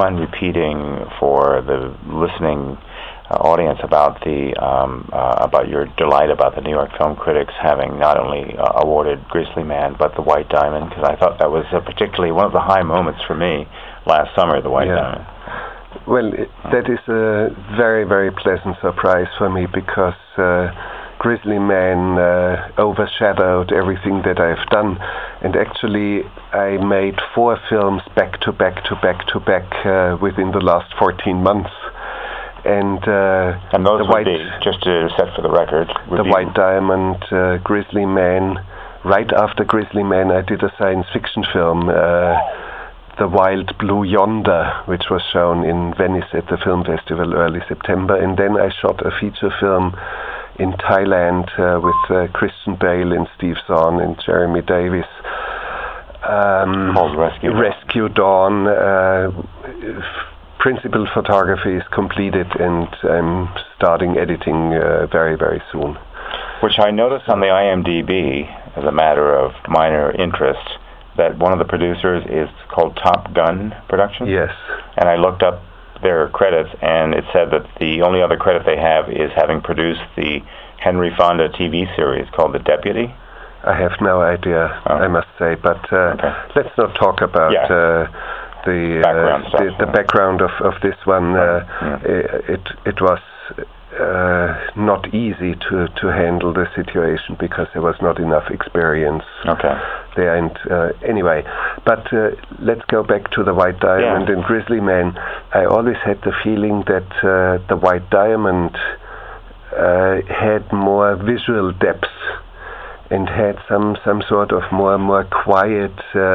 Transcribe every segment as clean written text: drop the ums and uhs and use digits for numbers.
mind repeating for the listening audience about your delight about the New York Film Critics having not only awarded Grizzly Man but the White Diamond? Because I thought that was particularly one of the high moments for me last summer, the White Diamond. Well, that is a very, very pleasant surprise for me, because Grizzly Man overshadowed everything that I've done. And actually, I made 4 films back to back within the last 14 months. And those would be, just to set for the record, The White Diamond, Grizzly Man. Right after Grizzly Man, I did a science fiction film, The Wild Blue Yonder, which was shown in Venice at the film festival early September. And then I shot a feature film in Thailand with Christian Bale and Steve Zahn and Jeremy Davis. Called Rescue Dawn. Principal photography is completed, and I'm starting editing very, very soon. Which I noticed on the IMDb, as a matter of minor interest, that one of the producers is called Top Gun Productions. Yes. And I looked up their credits, and it said that the only other credit they have is having produced the Henry Fonda TV series called The Deputy. I have no idea, I must say, but let's not talk about the background of this one. It was not easy to handle the situation, because there was not enough experience there. And anyway, but let's go back to the White Diamond and Grizzly Man. I always had the feeling that the White Diamond had more visual depth and had some sort of more quiet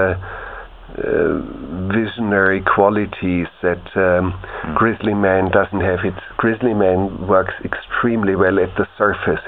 visionary qualities that Grizzly Man doesn't have. Grizzly Man works extremely well at the surface.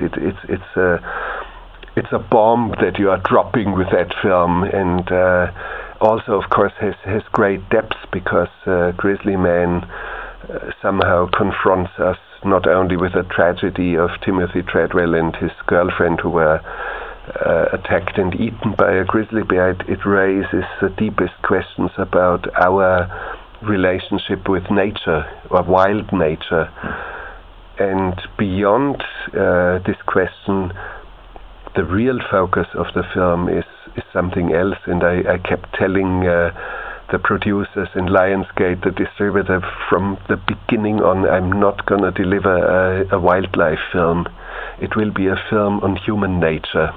It's a bomb that you are dropping with that film, and also, of course, has great depth, because Grizzly Man somehow confronts us not only with the tragedy of Timothy Treadwell and his girlfriend who were attacked and eaten by a grizzly bear. It raises the deepest questions about our relationship with nature, or wild nature. And beyond this question, the real focus of the film is something else. And I kept telling the producers in Lionsgate, the distributor, from the beginning on, I'm not going to deliver a wildlife film. It will be a film on human nature.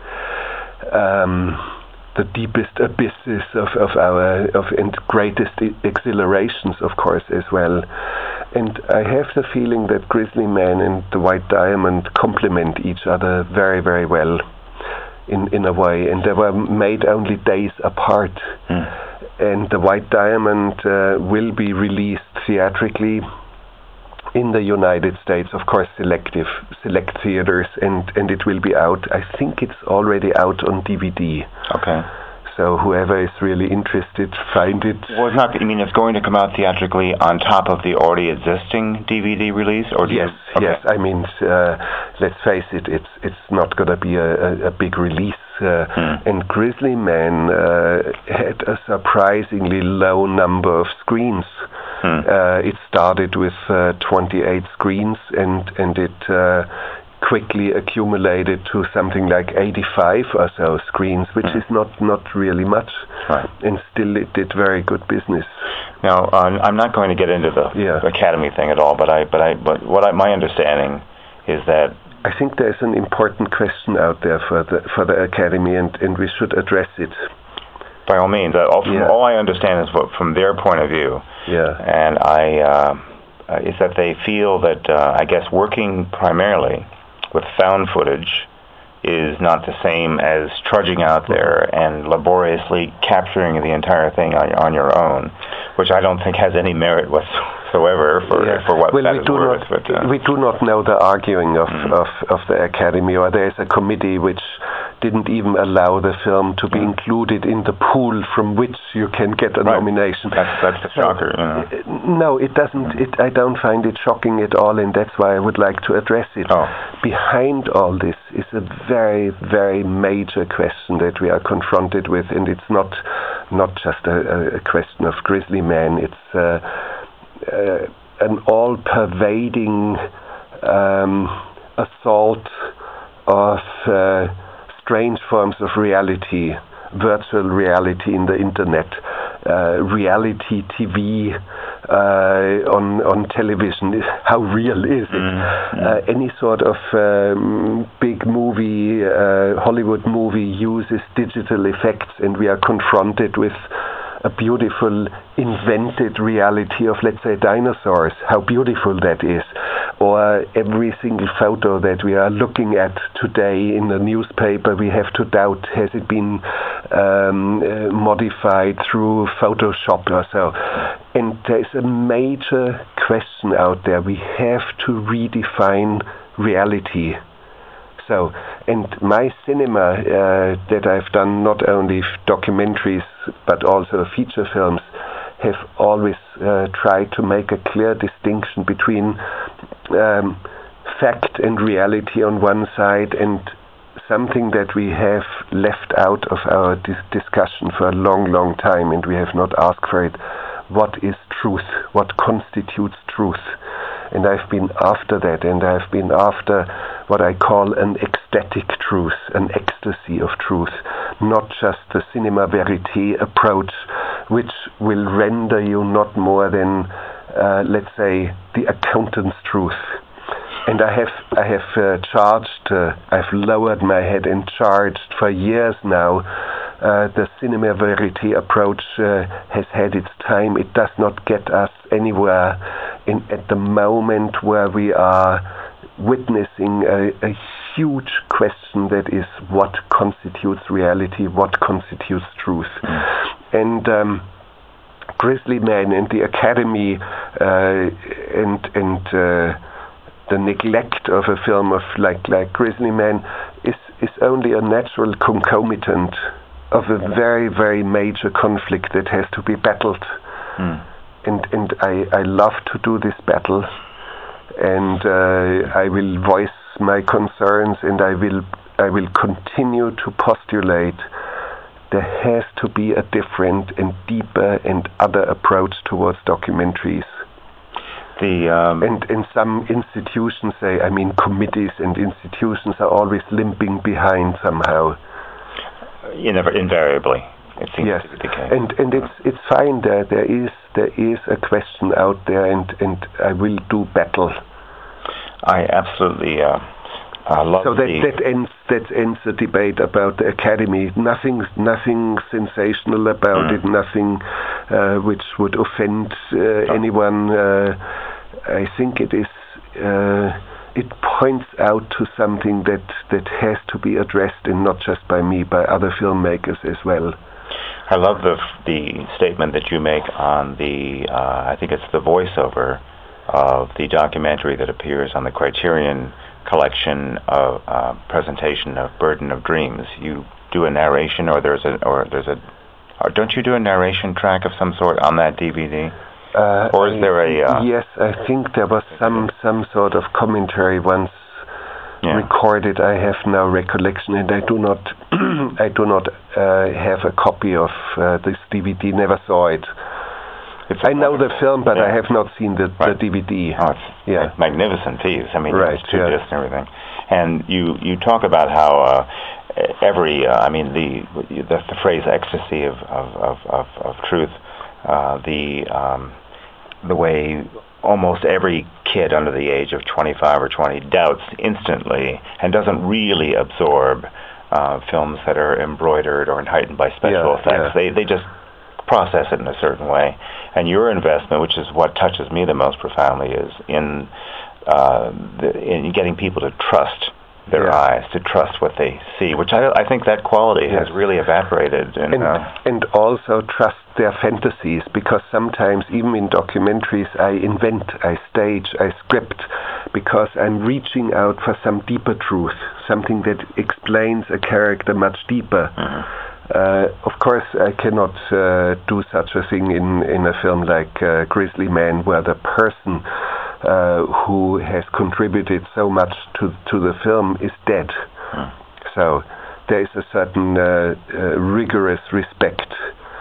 The deepest abysses and greatest exhilarations, of course, as well. And I have the feeling that Grizzly Man and the White Diamond complement each other very, very well in a way. And they were made only days apart. And the White Diamond will be released theatrically in the United States, of course, select theaters, and it will be out. I think it's already out on DVD. Okay. So whoever is really interested, find it. Well, it's not. I mean, it's going to come out theatrically on top of the already existing DVD release, or yes. I mean, let's face it. It's not going to be a big release. And Grizzly Man had a surprisingly low number of screens. It started with 28 screens, and it quickly accumulated to something like 85 or so screens, which is not really much, and still it did very good business. Now, I'm not going to get into the Academy thing at all, but my understanding is that I think there's an important question out there for the Academy, and we should address it. By all means, all I understand is from their point of view, and is that they feel that I guess working primarily with found footage is not the same as trudging out there and laboriously capturing the entire thing on your own, which I don't think has any merit whatsoever for what that is worth. We do not know the arguing of the Academy, or there is a committee which didn't even allow the film to be included in the pool from which you can get a nomination. That's the shocker. No, it doesn't. I don't find it shocking at all, and that's why I would like to address it. Behind all this is a very, very major question that we are confronted with, and it's not not just a question of Grizzly Man. It's an all-pervading assault of strange forms of reality, virtual reality in the internet, reality TV on television. How real is it? Any sort of big movie, Hollywood movie uses digital effects, and we are confronted with a beautiful invented reality of, let's say, dinosaurs. How beautiful that is. Or every single photo that we are looking at today in the newspaper, we have to doubt, has it been modified through Photoshop or so. And there's a major question out there. We have to redefine reality. So, and my cinema that I've done, not only documentaries but also feature films, have always tried to make a clear distinction between fact and reality on one side, and something that we have left out of our discussion for a long, long time, and we have not asked for it. What is truth? What constitutes truth? And I've been after that, and I've been after what I call an ecstatic truth, an ecstasy of truth, not just the cinema verite approach, which will render you not more than, let's say, the accountant's truth. And I have charged, I've lowered my head and charged for years now. The cinema verite approach has had its time. It does not get us anywhere at the moment where we are witnessing a huge question that is what constitutes reality, what constitutes truth. And Grizzly Man and the Academy and the neglect of a film of like Grizzly Man is only a natural concomitant of a very, very major conflict that has to be battled. And I love to do this battle, and I will voice my concerns, and I will continue to postulate there has to be a different and deeper and other approach towards documentaries. And some institutions committees and institutions are always limping behind somehow. Invariably, it seems to be the case. And it's fine. There is a question out there, and I will do battle. I absolutely love. So that ends the debate about the Academy. Nothing sensational about it. Nothing which would offend anyone. I think it is. It points out to something that has to be addressed, and not just by me, by other filmmakers as well. I love the statement that you make on the, I think it's the voiceover of the documentary that appears on the Criterion collection of presentation of Burden of Dreams. You do a narration, or don't you do a narration track of some sort on that DVD? Or is there a... Yes, I think there was some sort of commentary once recorded. I have no recollection, and I do not have a copy of this DVD. Never saw it. I know the film, but I have not seen the DVD. Oh, it's a magnificent piece. I mean, it's two discs and everything. And you talk about how the phrase ecstasy of truth, the way almost every kid under the age of 25 or 20 doubts instantly and doesn't really absorb films that are embroidered or heightened by special effects. They just process it in a certain way. And your investment, which is what touches me the most profoundly, is in getting people to trust their eyes, to trust what they see, which I think that quality has really evaporated. And also trust their fantasies, because sometimes, even in documentaries, I invent, I stage, I script, because I'm reaching out for some deeper truth, something that explains a character much deeper. Of course, I cannot do such a thing in a film like Grizzly Man, where the person who has contributed so much to the film is dead. So there is a certain rigorous respect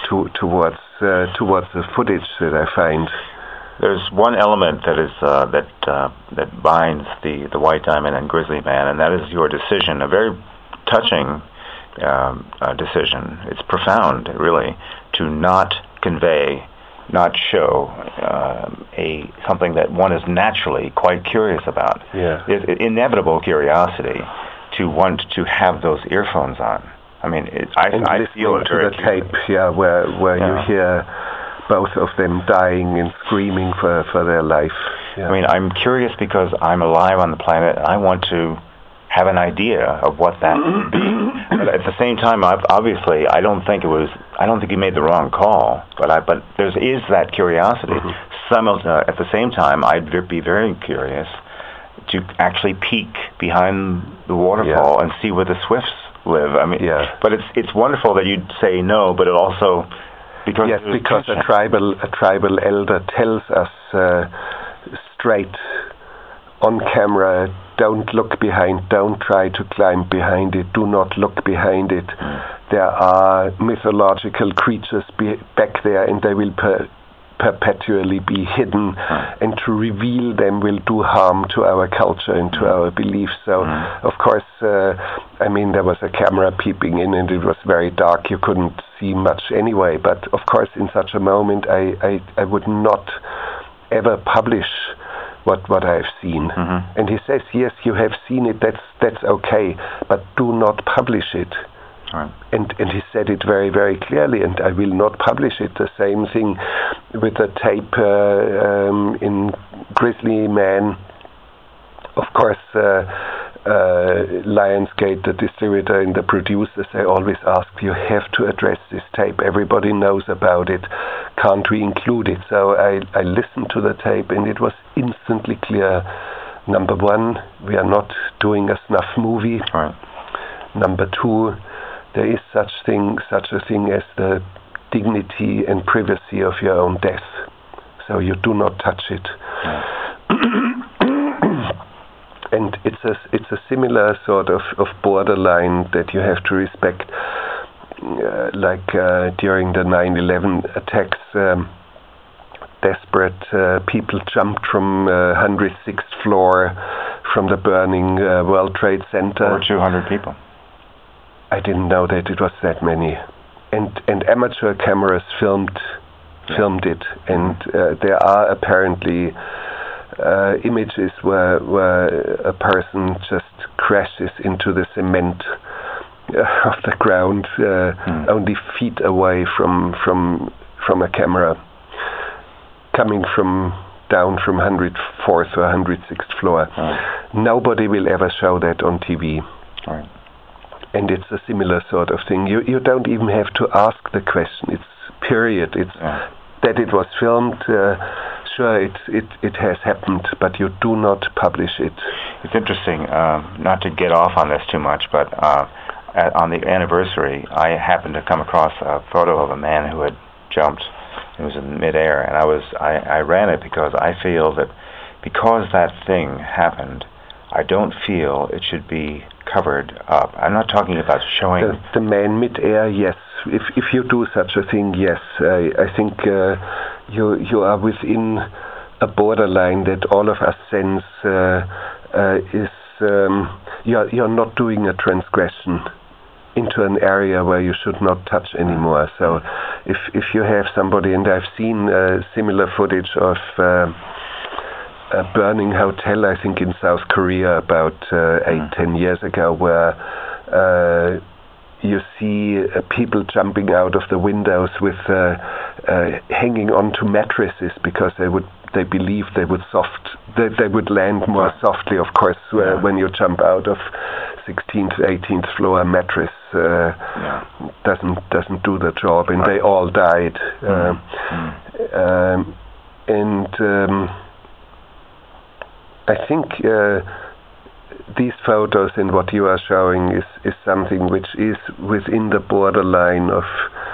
towards the footage that I find. There's one element that is that binds the White Diamond and Grizzly Man, and that is your decision, a very touching decision. It's profound, really, to not convey, not show something that one is naturally quite curious about. Yeah. Inevitable curiosity to want to have those earphones on. I mean, I feel it very to the tape, where you hear both of them dying and screaming for their life. Yeah. I mean, I'm curious because I'm alive on the planet, and I want to have an idea of what that would be. But at the same time, obviously, I don't think you made the wrong call. But there is that curiosity. At the same time, I'd be very curious to actually peek behind the waterfall and see where the swifts live. I mean, but it's wonderful that you'd say no, but it also because a tribal elder tells us straight on camera, don't look behind, don't try to climb behind it, do not look behind it. There are mythological creatures back there, and they will perpetually be hidden, and to reveal them will do harm to our culture and to our beliefs. So, of course, I mean, there was a camera peeping in, and it was very dark. You couldn't see much anyway. But, of course, in such a moment, I would not ever publish what I've seen. And he says, yes, you have seen it, that's okay, but do not publish it. Right. And he said it very, very clearly, and I will not publish it. The same thing with the tape in Grizzly Man. Of course, Lionsgate, the distributor and the producers, they always ask, you have to address this tape. Everybody knows about it. Can't we include it? So I listened to the tape, and it was instantly clear. Number one, we are not doing a snuff movie. Right. Number two, there is such a thing as the dignity and privacy of your own death. So you do not touch it. And it's a similar sort of borderline that you have to respect. Like during the 9/11 attacks, desperate people jumped from 106th floor from the burning World Trade Center. Over 200 people. I didn't know that it was that many, and amateur cameras filmed it, and there are apparently images where a person just crashes into the cement of the ground, only feet away from a camera, coming down from 104th or 106th floor. Right. Nobody will ever show that on TV. Right. And it's a similar sort of thing. You don't even have to ask the question. It's period. It's that it was filmed. Sure, it has happened, but you do not publish it. It's interesting, not to get off on this too much, but on the anniversary, I happened to come across a photo of a man who had jumped. It was in midair, and I ran it because I feel that because that thing happened, I don't feel it should be covered up. I'm not talking about showing the man midair. Yes, if you do such a thing, yes, I think you are within a borderline that all of us sense is you're not doing a transgression into an area where you should not touch anymore. So if you have somebody, and I've seen similar footage of a burning hotel, I think in South Korea about 8-10 years ago, where you see people jumping out of the windows with hanging onto mattresses because they believe they would land more softly. Of course, when you jump out of 16th, 18th floor, mattress doesn't do the job, and they all died. I think these photos and what you are showing is something which is within the borderline of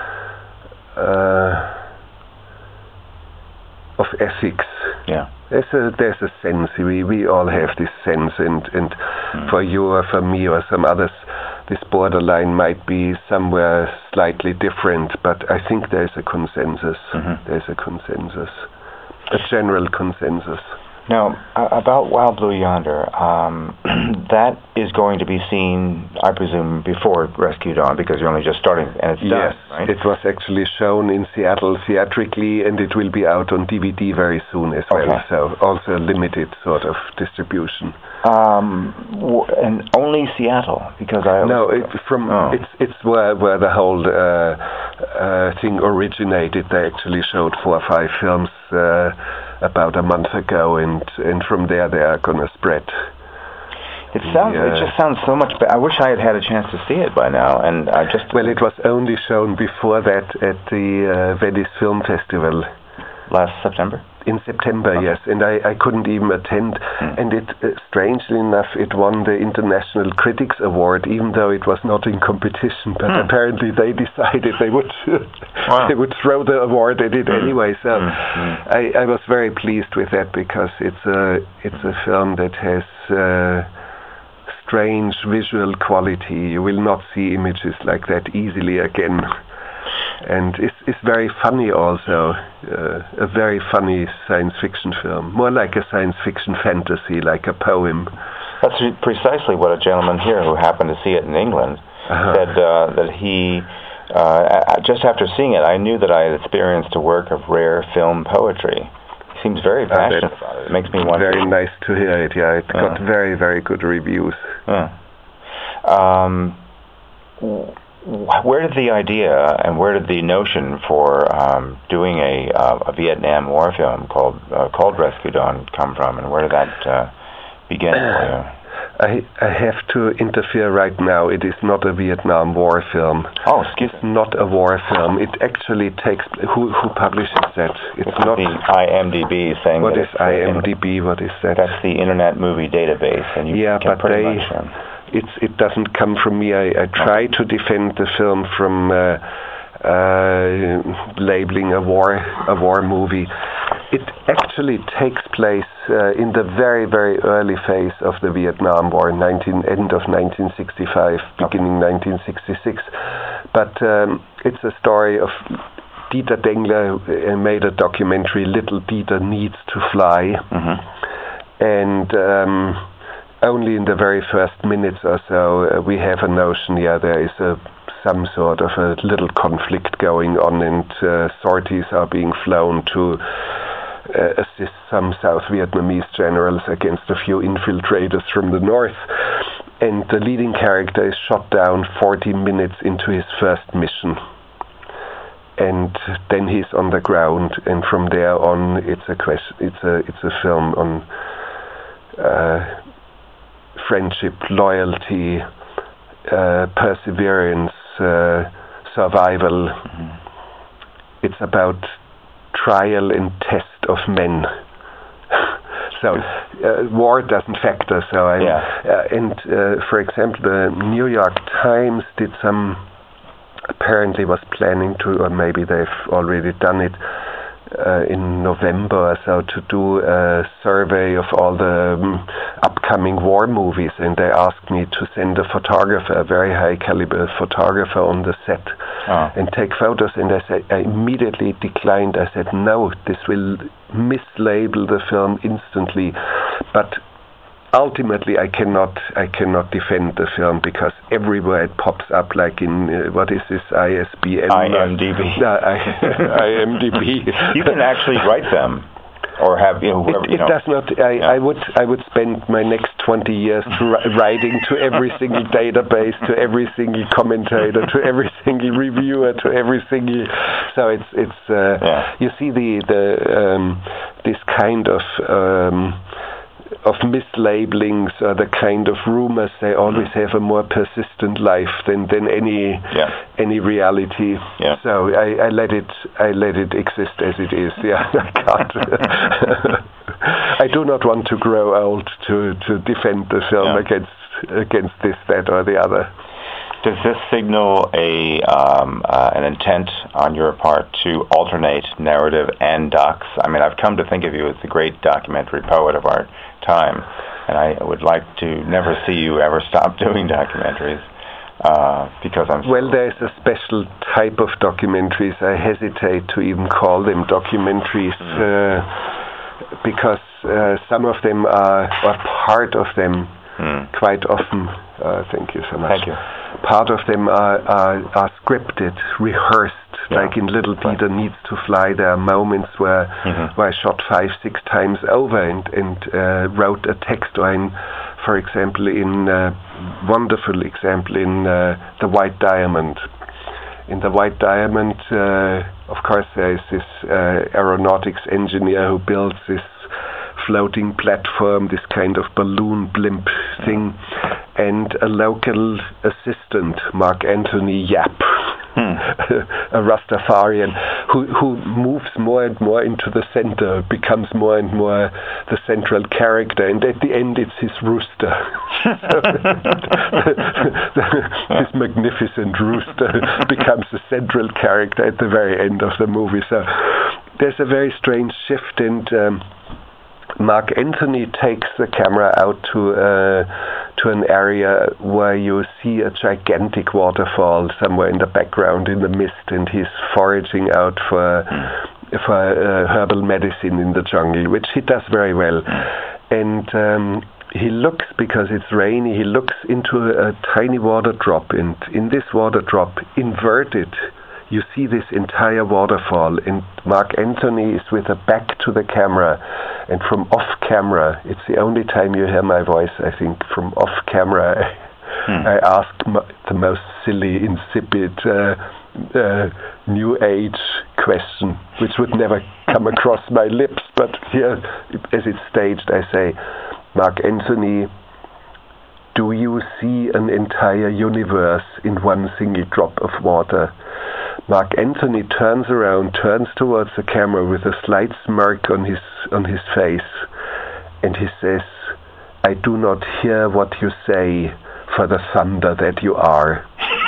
ethics. Yeah. There's a sense. We all have this sense, and for you or for me or some others, this borderline might be somewhere slightly different, but I think there's a consensus. Mm-hmm. There's a consensus, a general consensus. Now, about Wild Blue Yonder, that is going to be seen, I presume, before Rescue Dawn, because you're only just starting, and it's done, right? It was actually shown in Seattle theatrically, and it will be out on DVD very soon as well, so also a limited sort of distribution. And only Seattle, because it's where the whole thing originated. They actually showed 4 or 5 films about a month ago, and from there they are going to spread. It just sounds so much better. I wish I had had a chance to see it by now, and I just... Well, it was only shown before that at the Venice Film Festival. Last September? In September, yes, and I couldn't even attend, and it, strangely enough, it won the International Critics Award, even though it was not in competition, but apparently they decided they would they would throw the award at it anyway, so I was very pleased with that, because it's a film that has strange visual quality. You will not see images like that easily again. And it's very funny also, a very funny science fiction film, more like a science fiction fantasy, like a poem. That's precisely what a gentleman here who happened to see it in England said, that he, just after seeing it, I knew that I had experienced a work of rare film poetry. He seems very passionate about it. It makes me wonder. Very nice to hear it, yeah. It got very, very good reviews. Where did the idea and where did the notion for doing a Vietnam War film called Rescue Dawn come from, and where did that begin for you? I have to interfere right now. It is not a Vietnam War film. Oh, excuse me. It's not a war film. It actually takes... Who publishes that? It's not the IMDb saying... What is IMDb? What is that? That's the Internet Movie Database, and you can pretty much... It doesn't come from me. I try to defend the film from labeling a war movie. It actually takes place in the very, very early phase of the Vietnam War, end of 1965, beginning 1966. But it's a story of Dieter Dengler made a documentary, Little Dieter Needs to Fly, and only in the very first minutes or so we have a notion, there is some sort of a little conflict going on, and sorties are being flown to assist some South Vietnamese generals against a few infiltrators from the north. And the leading character is shot down 40 minutes into his first mission. And then he's on the ground, and from there on it's a film on friendship, loyalty, perseverance, survival. It's about trial and test of men. So war doesn't factor. So for example, the New York Times did apparently was planning to, or maybe they've already done it, in November or so, to do a survey of all the upcoming war movies, and they asked me to send a photographer, a very high caliber photographer, on the set and take photos, and I immediately declined. I said, no, this will mislabel the film instantly. But ultimately, I cannot defend the film, because everywhere it pops up, like in what is this, ISBN? IMDb. IMDb. You can actually write them, or have whoever. It does not. I would spend my next 20 years writing to every single database, to every single commentator, to every single reviewer, to every single. So it's you see the this kind of mislabelings, the kind of rumors, they always have a more persistent life than any reality. Yeah. So I let it exist as it is. Yeah, I can't. I do not want to grow old to defend the film against this, that, or the other. Does this signal an intent on your part to alternate narrative and docs? I mean, I've come to think of you as the great documentary poet of our time, and I would like to never see you ever stop doing documentaries. Because I'm... Well, there's a special type of documentaries. I hesitate to even call them documentaries because some of them are, or part of them, quite often, thank you so much. Thank you. Part of them are scripted, rehearsed, like in Little Peter Needs to Fly. There are moments where I shot 5-6 times over and wrote a text, or for example, wonderful example in The White Diamond. In The White Diamond, of course, there is this aeronautics engineer who builds this floating platform, this kind of balloon blimp thing, and a local assistant, Mark Anthony Yap, a Rastafarian, who moves more and more into the center, becomes more and more the central character, and at the end it's his rooster. This magnificent rooster becomes the central character at the very end of the movie. So there's a very strange shift, and Mark Anthony takes the camera out to an area where you see a gigantic waterfall somewhere in the background in the mist, and he's foraging out for herbal medicine in the jungle, which he does very well. And he looks, because it's rainy, he looks into a tiny water drop, and in this water drop, inverted, you see this entire waterfall, and Mark Anthony is with a back to the camera, and from off camera, it's the only time you hear my voice, I think, from off camera, I ask the most silly, insipid, new age question, which would never come across my lips, but here, as it's staged, I say, Mark Anthony, do you see an entire universe in one single drop of water? Mark Anthony turns around, turns towards the camera with a slight smirk on his face, and he says, I do not hear what you say for the thunder that you are.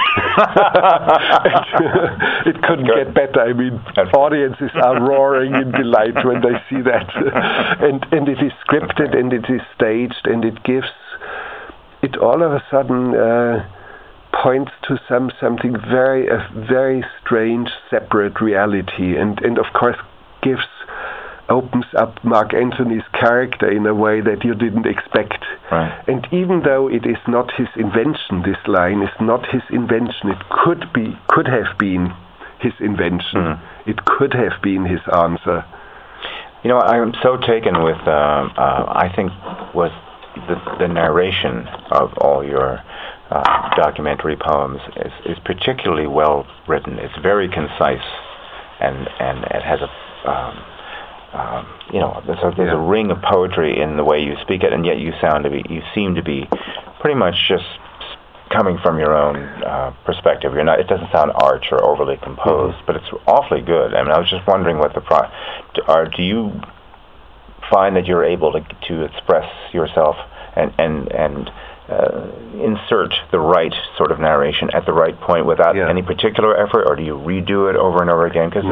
It couldn't get better. I mean, audiences are roaring in delight when they see that. And it is scripted, and it is staged, and it all of a sudden points to something a very strange, separate reality, and of course opens up Mark Anthony's character in a way that you didn't expect. Right. And even though it is not his invention, this line is not his invention, it could have been his invention. It could have been his answer. You know, I'm so taken with, I think, was the narration of all your documentary poems is particularly well written. It's very concise, and it has there's a ring of poetry in the way you speak it, and yet you seem to be pretty much just coming from your own perspective. It doesn't sound arch or overly composed, but it's awfully good. I mean, I was just wondering what do you find that you're able to express yourself and insert the right sort of narration at the right point without any particular effort, or do you redo it over and over again? Because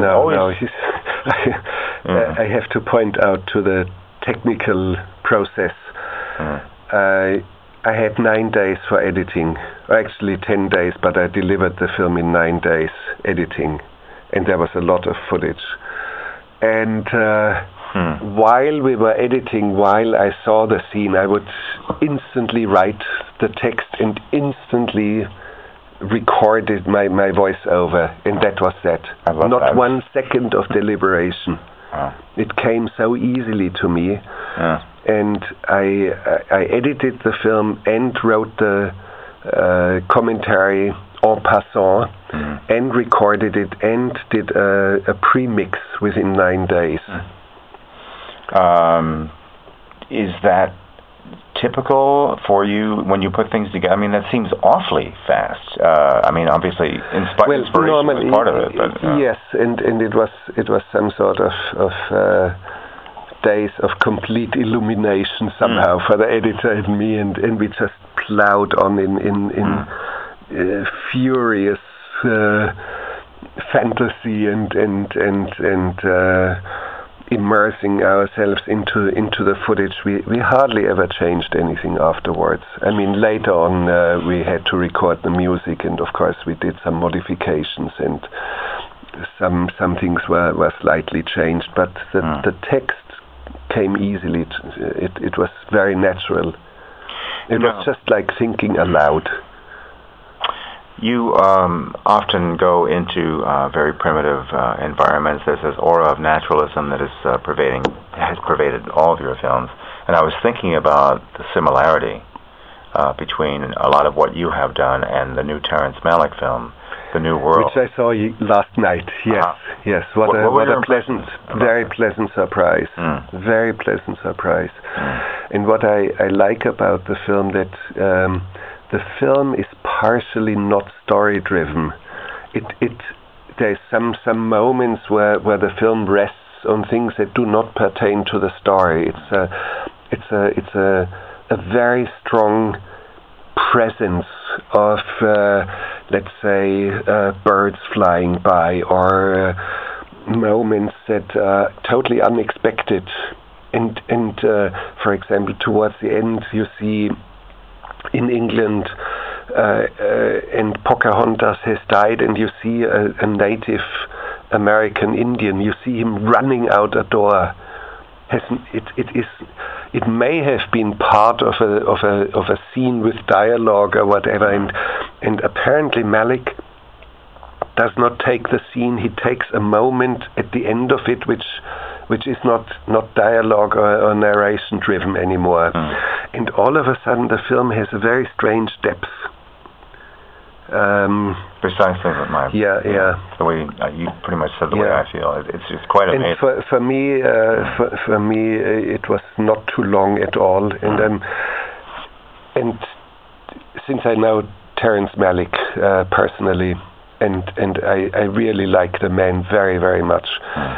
I have to point out to the technical process. I had 9 days for editing, or actually 10 days, but I delivered the film in 9 days editing, and there was a lot of footage. And while we were editing, while I saw the scene, I would instantly write the text and instantly recorded my voiceover, and that was that. Not 1 second of deliberation. It came so easily to me, and I edited the film and wrote the commentary en passant, and recorded it and did a pre-mix within 9 days. Is that typical for you when you put things together? I mean, that seems awfully fast. I mean, obviously, inspiration was part of it. But, yes, and it was some sort of days of complete illumination somehow for the editor and me, and we just plowed on in furious fantasy and immersing ourselves into the footage, we hardly ever changed anything afterwards. I mean, later on we had to record the music, and of course we did some modifications, and some things were slightly changed, but the text came easily. It was very natural. It was just like thinking aloud. You often go into very primitive environments. There's this aura of naturalism that has pervaded all of your films. And I was thinking about the similarity between a lot of what you have done and the new Terrence Malick film, The New World. Which I saw last night, yes. Yes, what a pleasant, very pleasant surprise. Very pleasant surprise. And what I like about the film, that the film is partially not story-driven. There's some moments where the film rests on things that do not pertain to the story. It's a very strong presence of, let's say, birds flying by, or moments that are totally unexpected. And for example, towards the end, you see in England, and Pocahontas has died, and you see a Native American Indian. You see him running out a door. It may have been part of a scene with dialogue or whatever, and apparently Malick does not take the scene. He takes a moment at the end of it, which is not dialogue or narration driven anymore. And all of a sudden the film has a very strange depth. Precisely what my the way you pretty much said the way I feel. It's quite amazing. And for me, it was not too long at all. And since I know Terrence Malick personally, and I really like the man very, very much.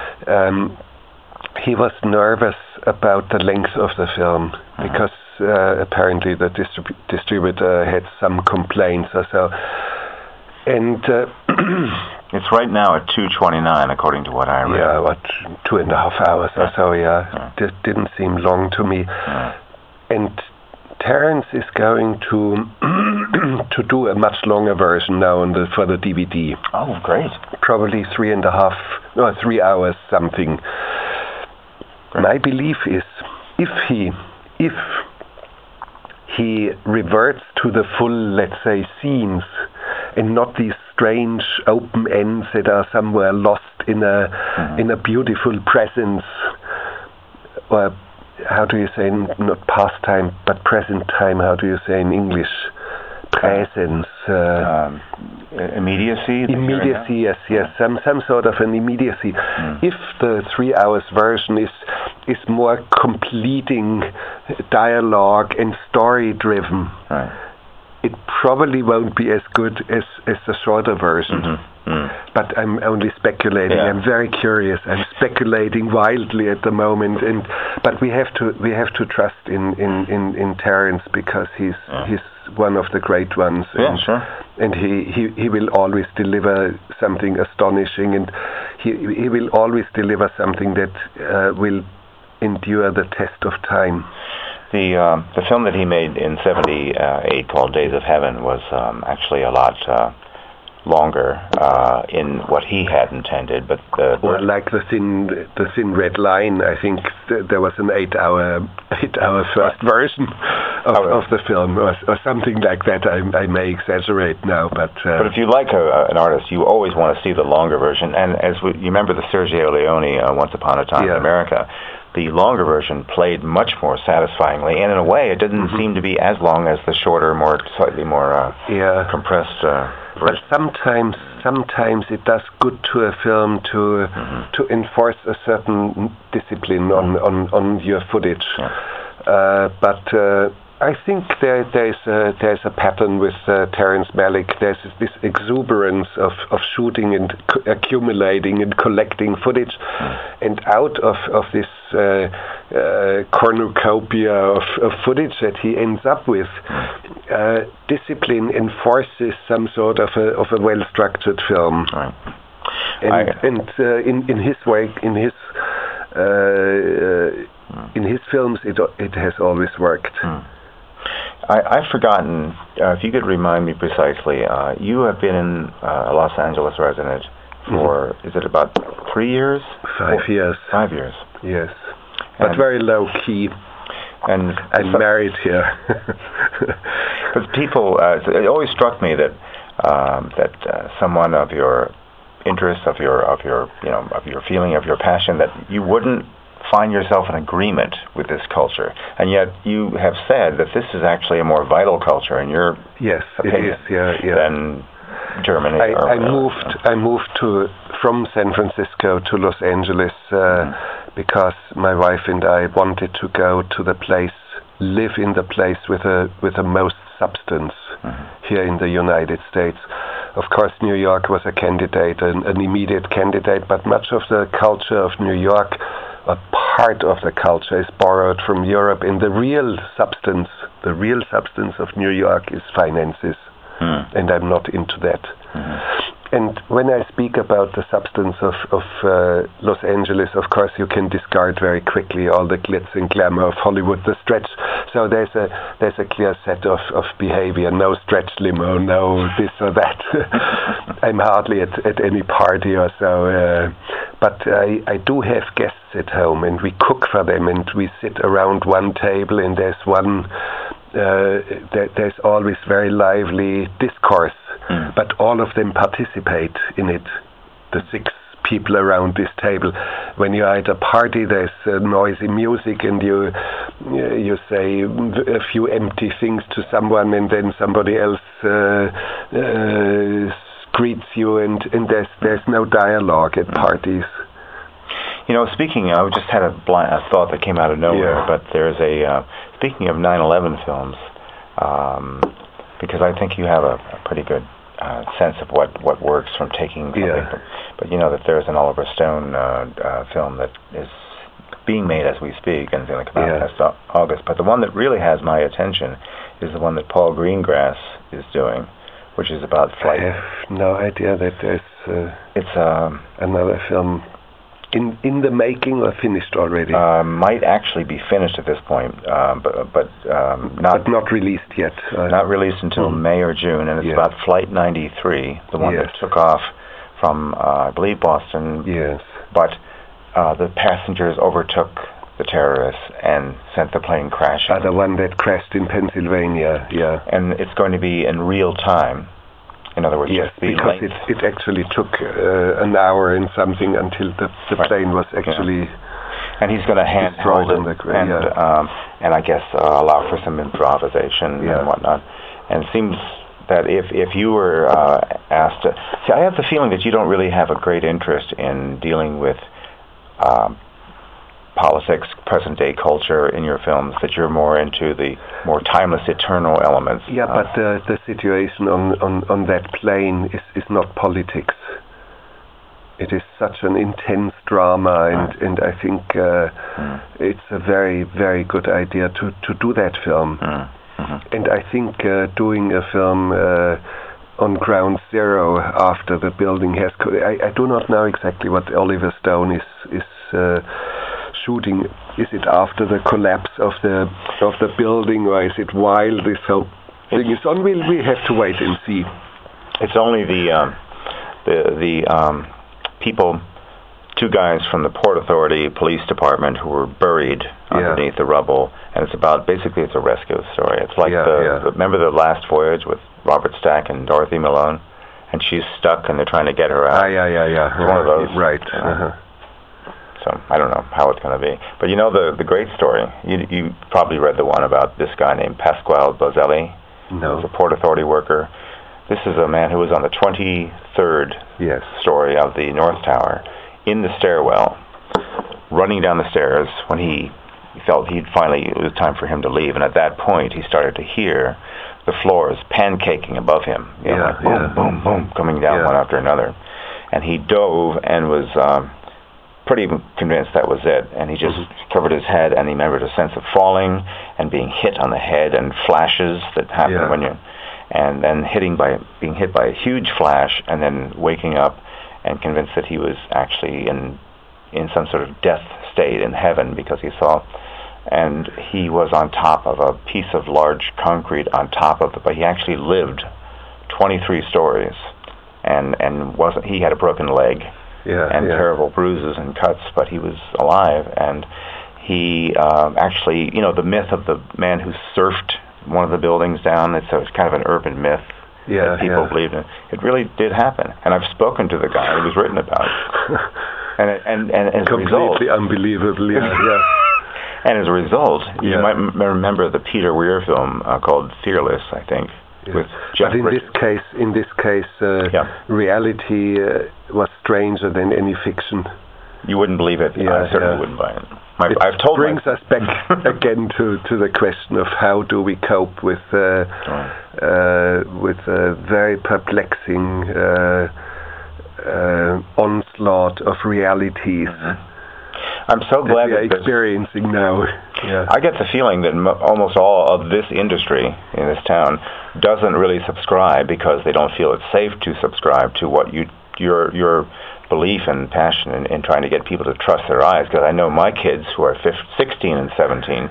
He was nervous about the length of the film because apparently the distributor had some complaints or so. And it's right now at 2:29, according to what I read. Yeah, 2.5 hours or so. This didn't seem long to me. And Terrence is going to do a much longer version now for the DVD. Oh, great! Probably 3 hours something. Great. My belief is, if he reverts to the full, let's say, scenes, and not these strange open ends that are somewhere lost in a beautiful presence, or how do you say, not past time, but present time, how do you say in English? Presence. Immediacy? Immediacy, yes. Some sort of an immediacy. If the 3 hours version is more completing dialogue and story driven, it probably won't be as good as the shorter version. But I'm only speculating. I'm very curious. I'm speculating wildly at the moment, but we have to trust in Terrence, because he's one of the great ones. And he will always deliver something astonishing, and he will always deliver something that will endure the test of time. The film that he made in '78 called Days of Heaven was actually a lot longer in what he had intended, but like the thin red line, I think there was an 8 hour first version of the film, or something like that. I may exaggerate now, but if you like an artist, you always want to see the longer version. And you remember the Sergio Leone Once Upon a Time in America, the longer version played much more satisfyingly, and in a way it didn't seem to be as long as the shorter, slightly more compressed version. But sometimes it does good to a film to enforce a certain discipline on your footage. But I think there's a pattern with Terrence Malick. There's this exuberance of shooting and accumulating and collecting footage, and out of this cornucopia of footage that he ends up with, discipline enforces some sort of a well-structured film. Right. And in his way, in his in his films it has always worked. I've forgotten, if you could remind me precisely, you have been a Los Angeles resident for, is it about 3 years? 5 years. 5 years. Yes. But very low key. And I'm married here. But people, it always struck me that someone of your interest, of your feeling, of your passion, that you wouldn't find yourself in agreement with this culture, and yet you have said that this is actually a more vital culture in your opinion than Germany. I moved from San Francisco to Los Angeles because my wife and I wanted to go to the place, live in the place with the most substance here in the United States. Of course, New York was a candidate, an immediate candidate, but much of the culture of New York, a part of the culture, is borrowed from Europe, and the real substance of New York is finances, and I'm not into that. And when I speak about the substance of Los Angeles, of course you can discard very quickly all the glitz and glamour of Hollywood, the stretch. So there's a clear set of behavior, no stretch limo, no this or that. I'm hardly at any party or so, but I do have guests at home, and we cook for them, and we sit around one table, and there's always very lively discourse, but all of them participate in it, the 6 people around this table. When you're at a party, there's noisy music, and you say a few empty things to someone, and then somebody else greets you, and there's no dialogue at parties. You know, speaking, I just had a thought that came out of nowhere, but there's speaking of 9/11 films, because I think you have a pretty good sense of what works from taking something. But you know that there's an Oliver Stone film that is being made as we speak, and it's going to come out next August. But the one that really has my attention is the one that Paul Greengrass is doing, which is about flight. I have no idea that there's another film in the making or finished already. Might actually be finished at this point, but not released yet. Not released until May or June, and it's about Flight 93, the one that took off from I believe Boston. Yes. But the passengers overtook the terrorists and sent the plane crashing. The one that crashed in Pennsylvania. Yeah. And it's going to be in real time. In other words, because it actually took an hour and something until the plane was actually. And he's going to handhold it and I guess allow for some improvisation and whatnot. And it seems that if you were asked to... See, I have the feeling that you don't really have a great interest in dealing with politics, present-day culture in your films, that you're more into the more timeless, eternal elements. Yeah, but the situation on that plane is not politics. It is such an intense drama, and I think it's a very, very good idea to do that film. And I think doing a film on ground zero after the building has... I do not know exactly what Oliver Stone is shooting. Is it after the collapse of the building, or is it while this whole thing is on? We have to wait and see. It's only the people, 2 guys from the Port Authority Police Department who were buried underneath the rubble, and it's a rescue story. It's like remember The Last Voyage with Robert Stack and Dorothy Malone, and she's stuck and they're trying to get her out. It's one of those. Right. So I don't know how it's going to be. But you know the great story, you probably read the one about this guy named Pasquale Bozelli. No. He was a Port Authority worker. This is a man who was on the 23rd story of the North Tower, in the stairwell, running down the stairs when he felt it was time for him to leave. And at that point, he started to hear the floors pancaking above him. Like boom, boom, boom, coming down one after another. And he dove and was pretty convinced that was it. And he just covered his head, and he remembered a sense of falling and being hit on the head, and flashes that happen when you... And then being hit by a huge flash, and then waking up and convinced that he was actually in some sort of death state, in heaven, because he saw, and he was on top of a piece of large concrete on top of but he actually lived 23 stories, and he had a broken leg and terrible bruises and cuts, but he was alive. And he actually, the myth of the man who surfed one of the buildings down, it's kind of an urban myth. That people believed in. It really did happen, and I've spoken to the guy. It was written about, and as a result, completely unbelievable. And as a result, you might remember the Peter Weir film called Fearless, I think. With Jeff Bridges. in this case, reality was stranger than any fiction. You wouldn't believe it. I certainly wouldn't buy it. It brings us back again to the question of how do we cope with very perplexing onslaught of realities. I'm so glad that we are experiencing now. I get the feeling that almost all of this industry in this town doesn't really subscribe because they don't feel it's safe to subscribe to what your belief and passion in trying to get people to trust their eyes. Because I know my kids who are 16 and 17,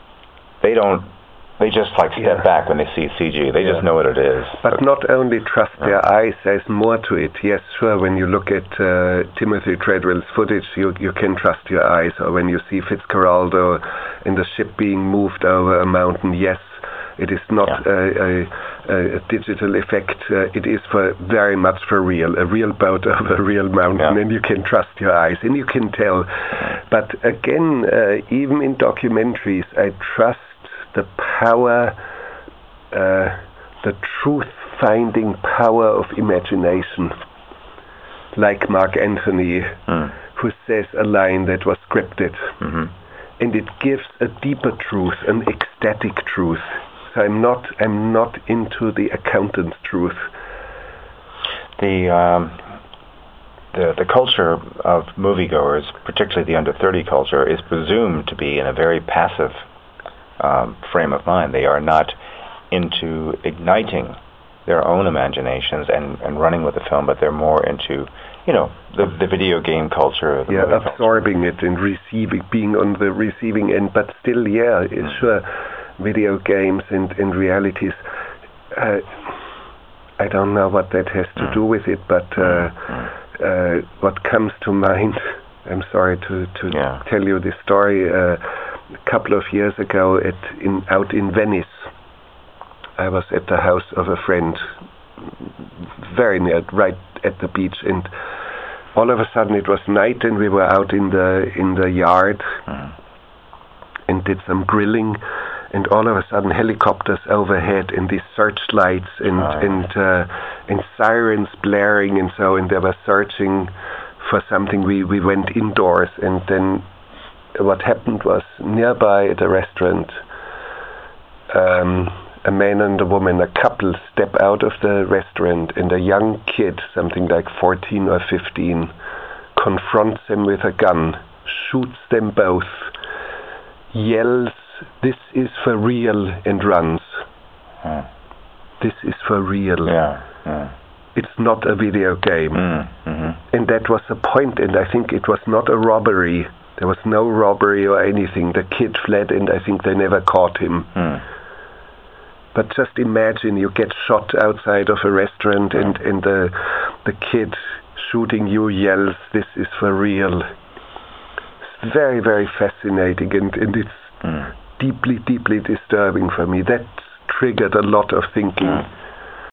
they just step back when they see CG. They just know what it is. But not only trust their eyes, there's more to it. Yes, sure, when you look at Timothy Treadwell's footage, you can trust your eyes. Or when you see Fitzcarraldo in the ship being moved over a mountain, yes, it is not a digital effect. It is very much for real. A real boat over a real mountain, and you can trust your eyes, and you can tell. But again, even in documentaries, I trust the power, the truth-finding power of imagination, like Mark Anthony, who says a line that was scripted, and it gives a deeper truth, an ecstatic truth. So I'm not into the accountant's truth. The culture of moviegoers, particularly the under 30 culture, is presumed to be in a very passive frame of mind. They are not into igniting their own imaginations and running with the film, but they're more into, the video game culture. Absorbing it and being on the receiving end. But still, sure, video games and realities. I don't know what that has to do with it, but what comes to mind, I'm sorry to tell you this story. A couple of years ago, out in Venice, I was at the house of a friend, very near, right at the beach, and all of a sudden it was night, and we were out in the yard and did some grilling, and all of a sudden helicopters overhead, and these searchlights and sirens blaring, and they were searching for something. We went indoors, and then what happened was, nearby at a restaurant, a man and a woman, a couple, step out of the restaurant, and a young kid, something like 14 or 15, confronts them with a gun, shoots them both, yells, "This is for real," and runs. This is for real. It's not a video game. And that was the point, and I think it was not a robbery. There was no robbery or anything. The kid fled, and I think they never caught him. But just imagine you get shot outside of a restaurant, and the kid shooting you yells, "This is for real." It's very, very fascinating, and it's deeply, deeply disturbing for me. That triggered a lot of thinking.